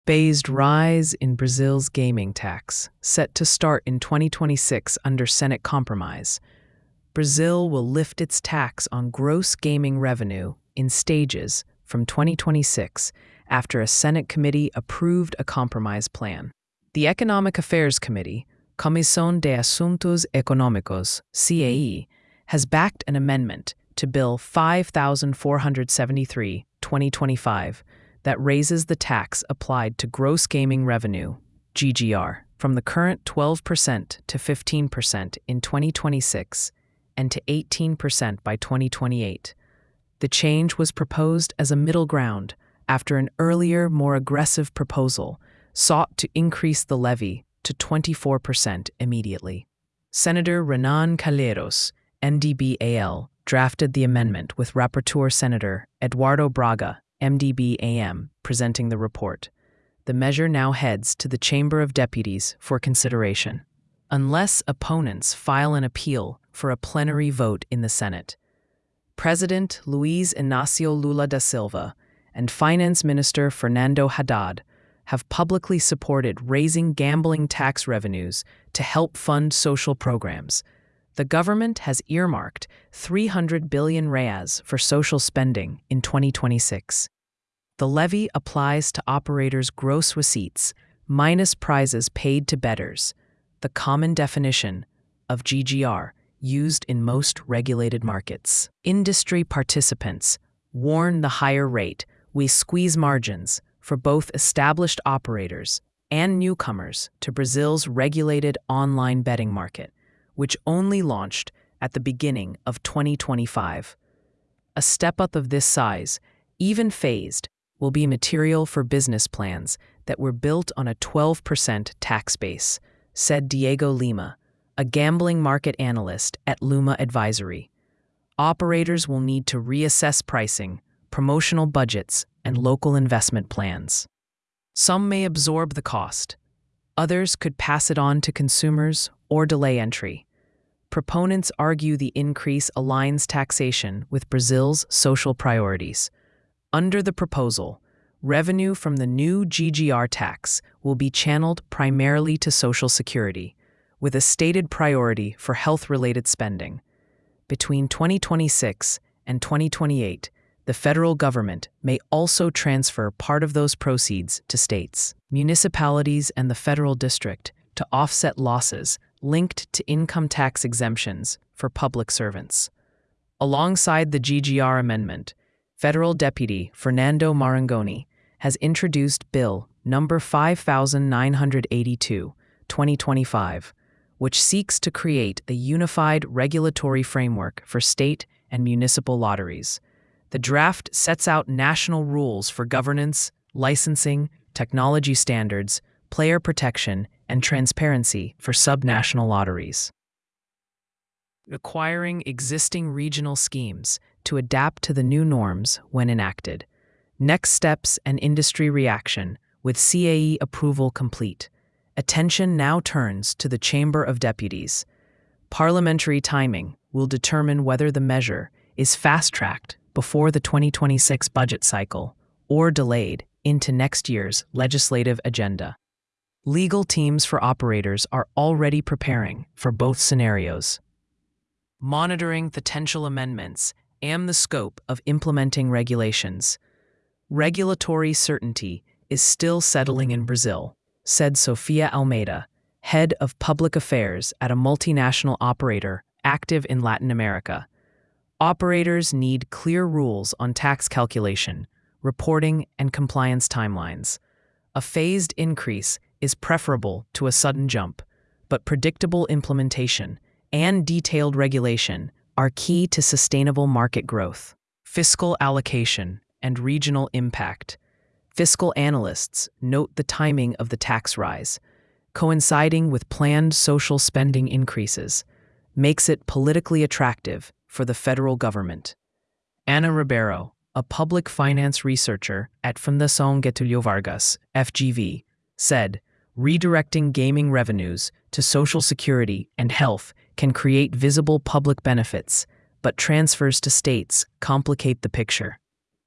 Phased rise in Brazil's gaming tax, set to start in 2026 under Senate compromise. Brazil will lift its tax on gross gaming revenue in stages from 2026 after a Senate committee approved a compromise plan. The Economic Affairs Committee, Comissão de Assuntos Econômicos, CAE, has backed an amendment to Bill 5473/2025 that raises the tax applied to gross gaming revenue, GGR, from the current 12% to 15% in 2026 and to 18% by 2028. The change was proposed as a middle ground after an earlier, more aggressive proposal sought to increase the levy to 24% immediately. Senator Renan Calheiros, MDB-AL, drafted the amendment with Rapporteur Senator Eduardo Braga, MDB-AM, presenting the report. The measure now heads to the Chamber of Deputies for consideration, unless opponents file an appeal for a plenary vote in the Senate. President Luiz Inácio Lula da Silva and Finance Minister Fernando Haddad have publicly supported raising gambling tax revenues to help fund social programs. The government has earmarked 300 billion reais for social spending in 2026. The levy applies to operators' gross receipts minus prizes paid to bettors, the common definition of GGR used in most regulated markets. Industry participants warn the higher rate will squeeze margins for both established operators and newcomers to Brazil's regulated online betting market, which only launched at the beginning of 2025. A step-up of this size, even phased, will be material for business plans that were built on a 12% tax base, said Diego Lima, a gambling market analyst at Luma Advisory. Operators will need to reassess pricing, promotional budgets, and local investment plans. Some may absorb the cost. Others could pass it on to consumers or delay entry. Proponents argue the increase aligns taxation with Brazil's social priorities. Under the proposal, revenue from the new GGR tax will be channeled primarily to Social Security, with a stated priority for health-related spending. Between 2026 and 2028, the federal government may also transfer part of those proceeds to states, municipalities, and the federal district to offset losses linked to income tax exemptions for public servants. Alongside the GGR amendment, Federal Deputy Fernando Marangoni has introduced Bill No. 5982, 2025, which seeks to create a unified regulatory framework for state and municipal lotteries. The draft sets out national rules for governance, licensing, technology standards, player protection, and transparency for subnational lotteries, requiring existing regional schemes to adapt to the new norms when enacted. Next steps and industry reaction, with CAE approval complete. Attention now turns to the Chamber of Deputies. Parliamentary timing will determine whether the measure is fast-tracked before the 2026 budget cycle or delayed into next year's legislative agenda. Legal teams for operators are already preparing for both scenarios, monitoring potential amendments and the scope of implementing regulations. Regulatory certainty is still settling in Brazil, said Sofia Almeida, head of public affairs at a multinational operator active in Latin America. Operators need clear rules on tax calculation, reporting, and compliance timelines. A phased increase is preferable to a sudden jump, but predictable implementation and detailed regulation are key to sustainable market growth. Fiscal allocation and regional impact. Fiscal analysts note the timing of the tax rise, coinciding with planned social spending increases, makes it politically attractive for the federal government. Ana Ribeiro, a public finance researcher at Fundação Getúlio Vargas, FGV, said, redirecting gaming revenues to Social Security and health can create visible public benefits, but transfers to states complicate the picture.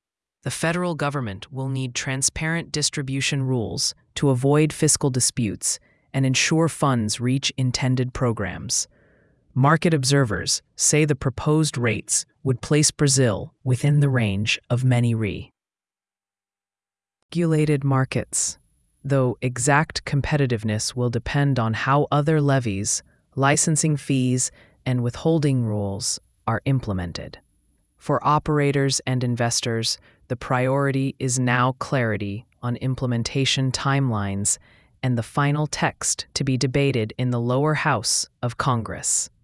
The federal government will need transparent distribution rules to avoid fiscal disputes and ensure funds reach intended programs. Market observers say the proposed rates would place Brazil within the range of many regulated markets, though exact competitiveness will depend on how other levies, licensing fees, and withholding rules are implemented. For operators and investors, the priority is now clarity on implementation timelines and the final text to be debated in the lower house of Congress.